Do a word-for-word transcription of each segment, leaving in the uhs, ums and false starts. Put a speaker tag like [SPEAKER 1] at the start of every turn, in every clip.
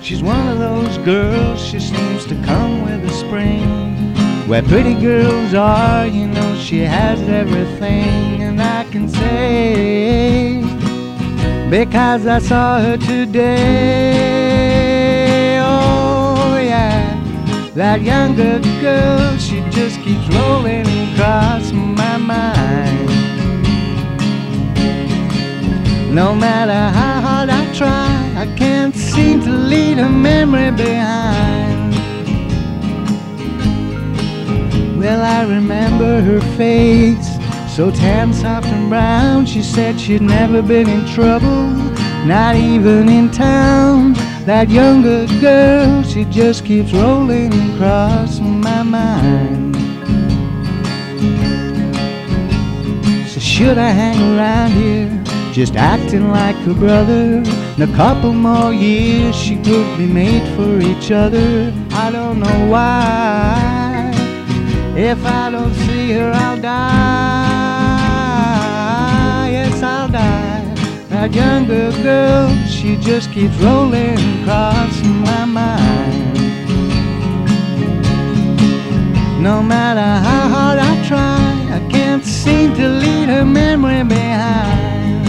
[SPEAKER 1] She's one of those girls, she seems to come with the spring. Where pretty girls are, you know she has everything. And I can say, because I saw her today, oh yeah, that younger girl, she just keeps rolling across my mind. No matter how hard I try, I can't seem to leave her memory behind. Well, I remember her face, so tan, soft and brown. She said she'd never been in trouble, not even in town. That younger girl, she just keeps rolling across my mind. So should I hang around here, just acting like a brother? In a couple more years, she could be made for each other. I don't know why. If I don't see her, I'll die. Yes, I'll die. That younger girl, she just keeps rolling across my mind. No matter how hard I try, I can't seem to leave her memory behind.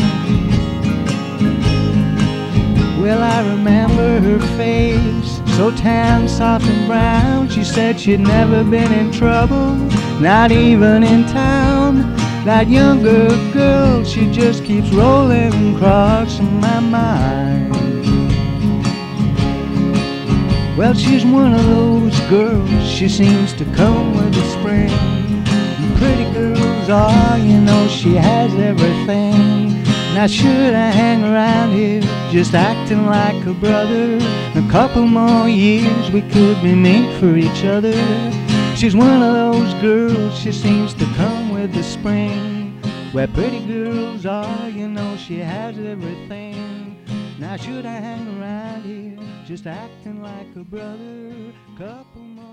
[SPEAKER 1] Well, I remember her face, so tan, soft and brown. She said she'd never been in trouble, not even in town. That younger girl, she just keeps rolling across my mind. Well, she's one of those girls, she seems to come with the spring. And pretty girls are, you know she has everything. Now should I hang around here, just acting like a brother? In a couple more years we could be made for each other. She's one of those girls, she seems to come with the spring. Where pretty girls are, you know she has everything. Now should I hang around here, just acting like a brother? Couple more